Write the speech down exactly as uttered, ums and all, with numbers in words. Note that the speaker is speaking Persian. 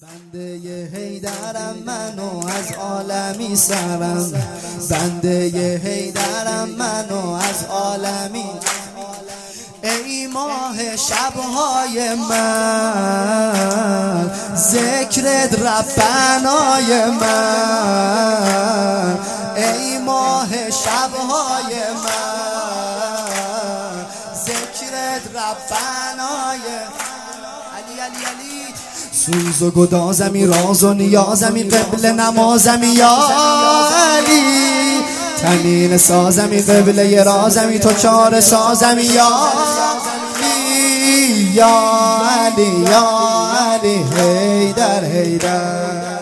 بنده حیدرم منو از عالمی سرم، بنده حیدرم منو از عالمی. ای ماه شبهای من، ذکرت ربنای من. ای ماه شبهای من، ذکرت ربنای علی علی علی. سوز و گدازمی، راز و نیازمی، قبل نمازمی یا علی. تنین سازمی، قبله رازمی، تو چار سازمی یا علی یا علی یا علی. حیدر حیدر